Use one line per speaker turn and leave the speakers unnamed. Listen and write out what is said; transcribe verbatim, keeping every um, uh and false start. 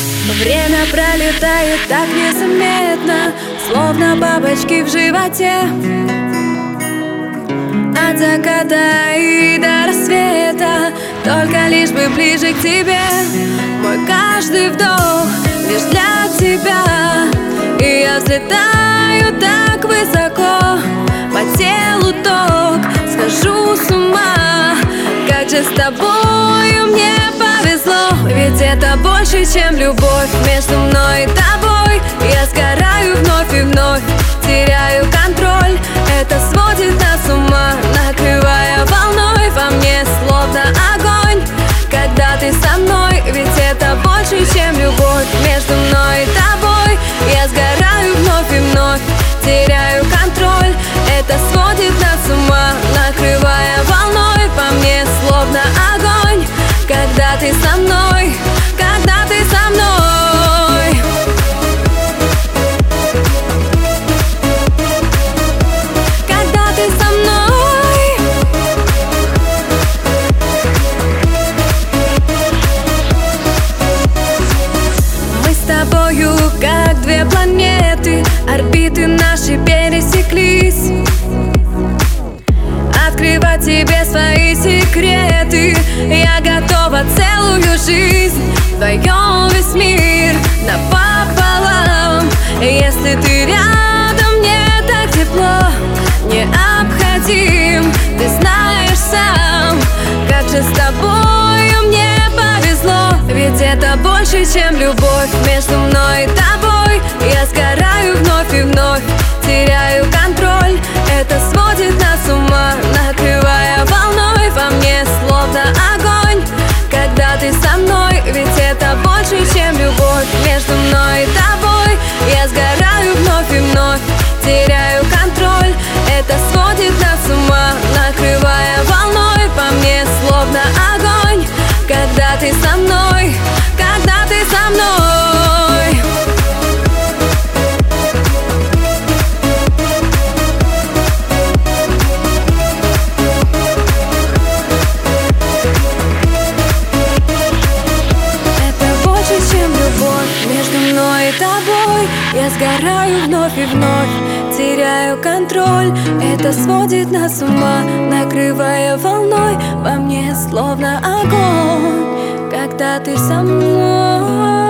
Время пролетает так незаметно, словно бабочки в животе. От заката и до рассвета, только лишь бы ближе к тебе. Мой каждый вдох лишь для тебя, и я взлетаю так высоко, по телу ток, схожу с ума. Как же с тобою мне повезло, ведь это больше, чем любовь. Между мной и тобой я сгораю вновь и вновь, теряю контроль. Это сводит нас с ума, накрывая волной во мне, словно огонь. Когда ты со мной, ведь это больше, чем любовь. Между мной и тобой я сгораю вновь и вновь, теряю контроль. Это сводит нас с ума, накрывая волной по мне, словно огонь. Когда ты со мной, когда ты со мной. Когда ты со мной. Мы с тобою как две планеты, орбиты наши пересеклись. Открывать тебе свои секреты, я готова целую жизнь. Вдвоем весь мир напополам. Если ты рядом, мне так тепло, необходим, ты знаешь сам. Как же с тобою мне повезло, ведь это больше, чем любовь. Между мной и тобой я сгораю вновь и вновь, теряю контроль. Это сводит нас с ума, накрывая волной во мне, словно огонь. Когда ты со мной, ведь это больше, чем любовь. Между мной и тобой я сгораю вновь и вновь, теряю контроль. Это сводит нас с ума, накрывая волной по мне, словно огонь. Когда ты со мной, когда ты со мной. Между мной и тобой я сгораю вновь и вновь, теряю контроль. Это сводит нас с ума, накрывая волной во мне, словно огонь. Когда ты со мной.